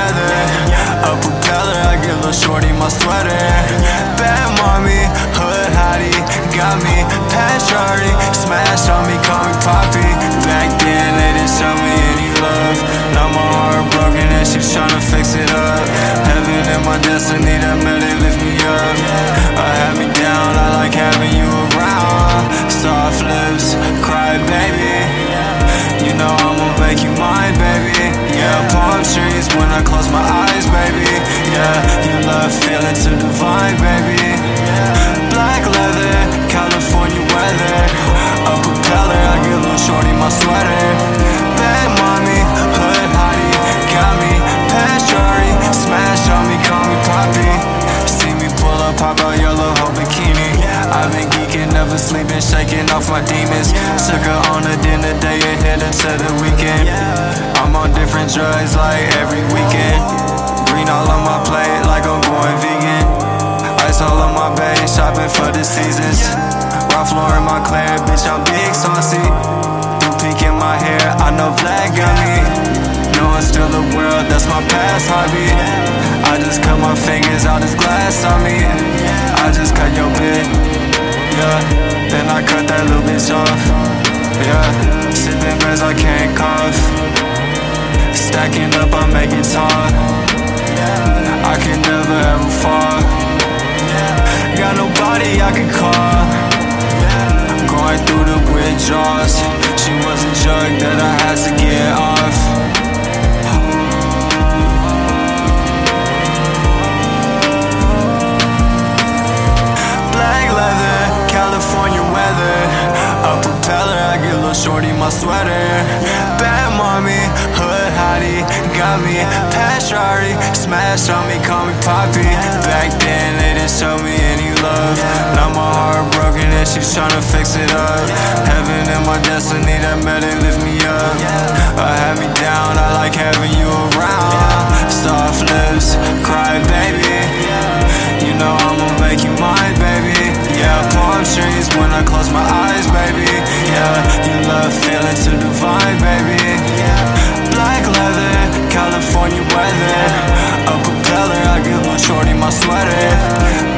weather. A propeller, I get little shorty my sweater. Bad mommy, hood hottie, got me past shorty. Smash on me, call me Poppy. Back then they didn't show me any love. Now my heart broken and she's tryna fix it up. Heaven and my destiny, that medic lift me up. Had me down, I like having you around. Soft lips, cry baby. You know I'ma make you mine, baby. Yeah, palm trees when I close my eyes, baby. Yeah, you love feeling too divine, baby. Black leather, California weather. A propeller, I get little shorty my sweater. Bad mommy, hood hottie, got me past shorty. Smash on me, call me Poppy. See me pull up, pop out yellow whole bikini. I've been geeking, never sleeping, shaking off my demons. Took her on a dinner date and hit her to the weekend. I'm on different drugs like every weekend. Green all on my plate like I'm going vegan. Ice all on my base, shopping for the seasons. Ralph Lauren my Claire, bitch I'm big saucy. Blue pink in my hair, I know Vlad got me. Knowing still the world, that's my past hobby. I just cut my fingers out this glass on me. I just cut your bit, yeah. Then I cut that little bitch off, yeah. Sipping beers, I can't cough. Stacking up, I make it tall. I can never ever fall. Got nobody I can call. Going through the withdrawals. She was a drug that I had to get off. Black leather, California weather. A propeller, I get little shorty my sweater. Bad mommy, hood hottie, got me past shorty. Smash on me, call me Poppy. Back then they didn't show me any love. Now my heart broken and she's tryna fix it up. Heaven and my destiny, that medic lift me up. Had me down, I like having you around. Soft lips, cry baby. You know I'ma make you mine, baby. Yeah, palm trees when I close my eyes, baby. Yeah, you love feeling too divine, baby. Black leather, California weather. A propeller, I give little shorty my sweater.